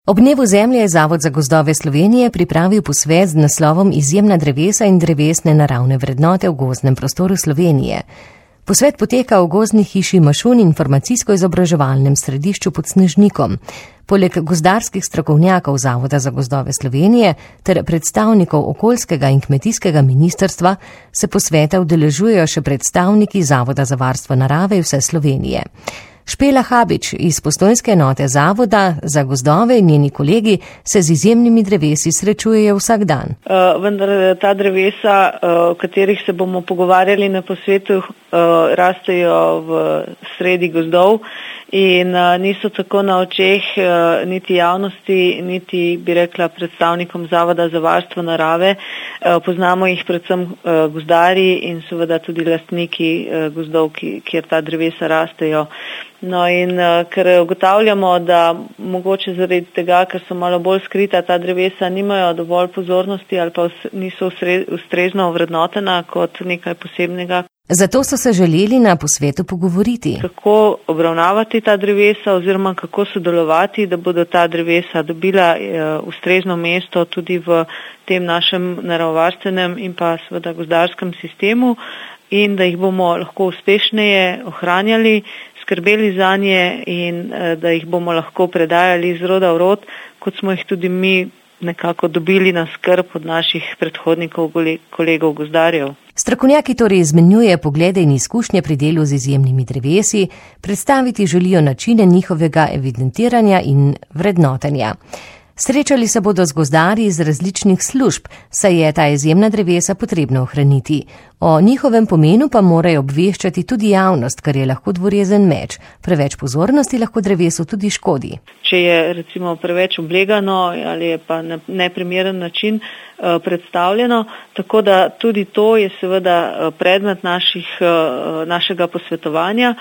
Ob dnevu zemlje je Zavod za gozdove Slovenije pripravil posvet z naslovom Izjemna drevesa in drevesne naravne vrednote v gozdnem prostoru Slovenije. Posvet poteka v gozdni hiši Mašun informacijsko-izobraževalnem središču pod Snežnikom. Poleg gozdarskih strokovnjakov Zavoda za gozdove Slovenije ter predstavnikov okoljskega in kmetijskega ministrstva se posveta udeležujejo še predstavniki Zavoda za varstvo narave vse Slovenije. Špela Habič iz postojnske enote Zavoda za gozdove in njeni kolegi se z izjemnimi drevesi srečujejo vsak dan. Vendar ta drevesa, o katerih se bomo pogovarjali na posvetu, rastejo v sredi gozdov in niso tako na očeh niti javnosti, niti bi rekla predstavnikom Zavoda za varstvo narave. Poznamo jih predvsem gozdarji in seveda tudi lastniki gozdov, kjer ta drevesa rastejo. No in ker ugotavljamo, da mogoče zaradi tega, ker so malo bolj skrita, ta drevesa nimajo dovolj pozornosti ali pa niso ustrezno ovrednotena kot nekaj posebnega. Zato so se želeli na posvetu pogovoriti. Kako obravnavati ta drevesa oziroma kako sodelovati, da bodo ta drevesa dobila ustrezno mesto tudi v tem našem naravovarstvenem in pa seveda gozdarskem sistemu in da jih bomo lahko uspešneje ohranjali, skrbeli zanje in da jih bomo lahko predajali iz roda v rod, kot smo jih tudi mi nekako dobili na skrb od naših predhodnikov, kolegov gozdarjev. Strokovnjaki torej izmenjuje poglede in izkušnje pri delu z izjemnimi drevesi, predstaviti želijo načine njihovega evidentiranja in vrednotenja. Srečali se bodo z gozdarji iz različnih služb, saj je ta izjemna drevesa potrebno ohraniti. O njihovem pomenu pa morajo obveščati tudi javnost, kar je lahko dvorezen meč. Preveč pozornosti lahko drevesu tudi škodi. Če je recimo preveč oblegano ali je pa na neprimeren način predstavljeno, tako da tudi to je seveda predmet našega posvetovanja,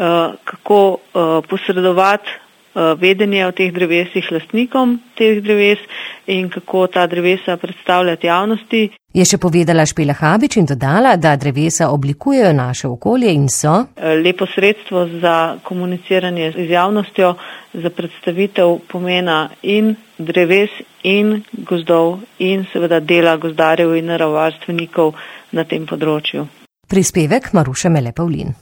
kako posredovati vedenje o teh drevesih lastnikom teh dreves in kako ta drevesa predstavljati javnosti. Je še povedala Špela Habič in dodala, da drevesa oblikujejo naše okolje in so lepo sredstvo za komuniciranje z javnostjo, za predstavitev pomena in dreves in gozdov in seveda dela gozdarjev in naravovarstvenikov na tem področju. Prispevek Maruše Mele Pavlin.